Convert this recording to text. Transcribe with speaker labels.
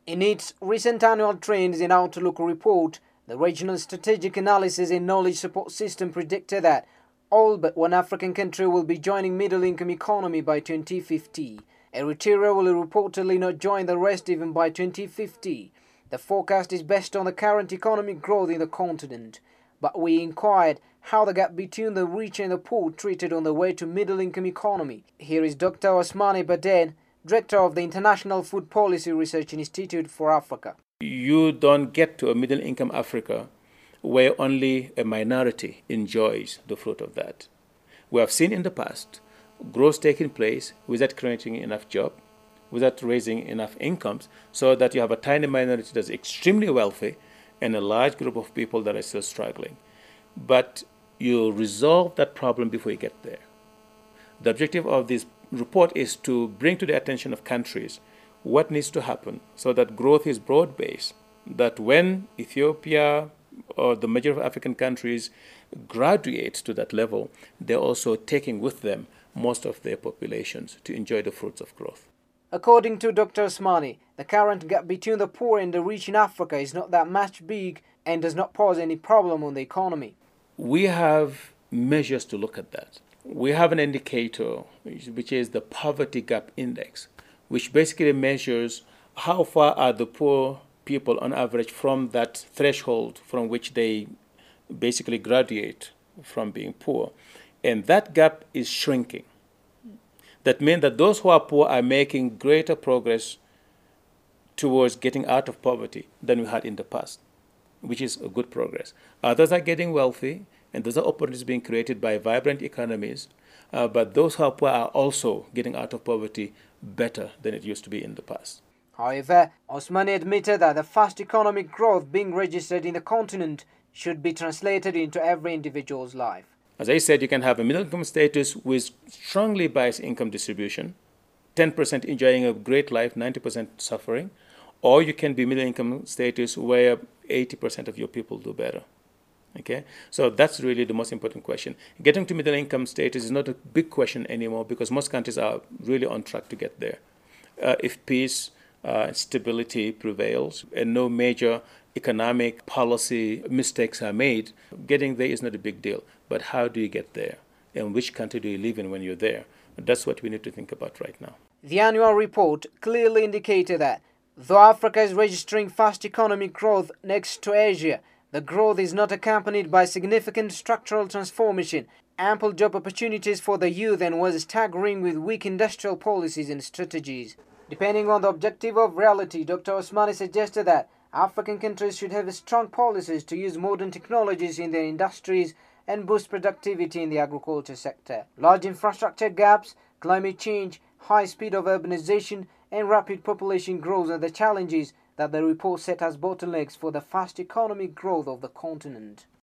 Speaker 1: In its recent annual Trends in Outlook report, the Regional Strategic Analysis and Knowledge Support System predicted that all but one African country will be joining middle-income economy by 2050. Eritrea will reportedly not join the rest even by 2050. The forecast is based on the current economic growth in the continent. But we inquired how the gap between the rich and the poor treated on the way to middle-income economy. Here is Dr. Osmani Baden, Director of the International Food Policy Research Institute for Africa.
Speaker 2: You don't get to a middle-income Africa where only a minority enjoys the fruit of that. We have seen in the past growth taking place without creating enough jobs, without raising enough incomes, so that you have a tiny minority that's extremely wealthy and a large group of people that are still struggling. But you resolve that problem before you get there. The objective of this report is to bring to the attention of countries what needs to happen so that growth is broad-based, that when Ethiopia or the major African countries graduate to that level, they're also taking with them most of their populations to enjoy the fruits of growth.
Speaker 1: According to Dr. Osmani, the current gap between the poor and the rich in Africa is not that much big and does not pose any problem on the economy.
Speaker 2: We have measures to look at that. We have an indicator, which is the Poverty Gap Index, which basically measures how far are the poor people on average from that threshold from which they basically graduate from being poor. And that gap is shrinking. That means that those who are poor are making greater progress towards getting out of poverty than we had in the past, which is a good progress. Others are getting wealthy, and those are opportunities being created by vibrant economies. But those who are poor are also getting out of poverty better than it used to be in the past.
Speaker 1: However, Osmani admitted that the fast economic growth being registered in the continent should be translated into every individual's life.
Speaker 2: As I said, you can have a middle income status with strongly biased income distribution, 10% enjoying a great life, 90% suffering, or you can be middle income status where 80% of your people do better. Okay, so that's really the most important question. Getting to middle income status is not a big question anymore because most countries are really on track to get there. If peace, stability prevails and no major economic policy mistakes are made, getting there is not a big deal. But how do you get there? And which country do you live in when you're there? That's what we need to think about right now.
Speaker 1: The annual report clearly indicated that though Africa is registering fast economic growth next to Asia, the growth is not accompanied by significant structural transformation, ample job opportunities for the youth, and was staggering with weak industrial policies and strategies. Depending on the objective of reality, Dr. Osmani suggested that African countries should have strong policies to use modern technologies in their industries and boost productivity in the agriculture sector. Large infrastructure gaps, climate change, high speed of urbanization, and rapid population growth are the challenges that the report set as bottlenecks for the fast economic growth of the continent.